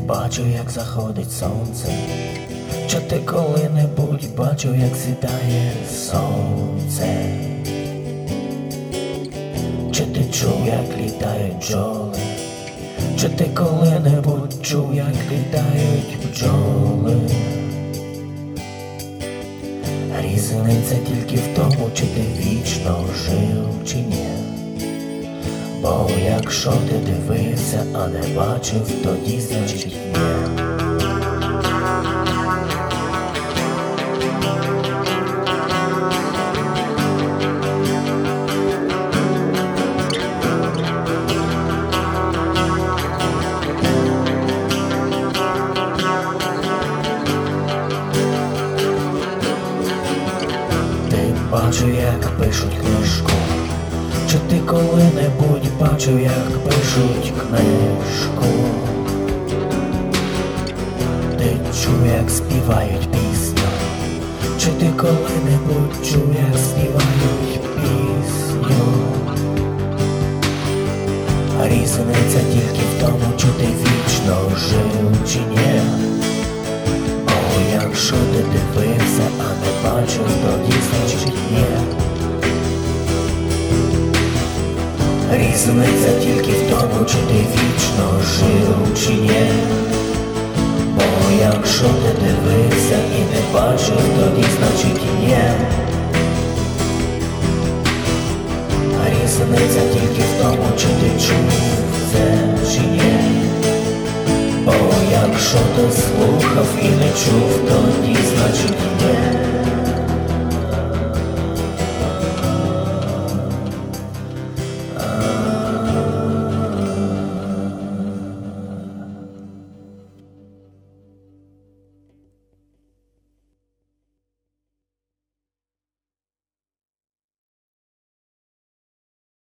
бачив, як заходить сонце? Чи ти коли-небудь бачив, як сідає сонце? Чи ти чув, як літають бджоли? Чи ти коли-небудь чув, як літають бджоли? Різниця тільки в тому, чи ти вічно жив, чи ні. Бо якщо ти дивився, а не бачив, тоді значить ні. Бачу, як пишуть книжку. Чи ти коли-небудь бачив, як пишуть книжку? Ти чув, як співають пісню? Чи ти коли-небудь чув, як співають пісню? Різниця тільки в тому, чи ти вічно жив, чи ні. Якщо ти дивився, а не бачив, тоді значить ні. Різниця тільки в тому, чи ти вічно жив, чи ні. Бо якщо ти дивився і не бачив, тоді значить ні. Різниця тільки в тому, чи ти чув це, чи ні. Бо якщо ти слухав і не чув, тоді значить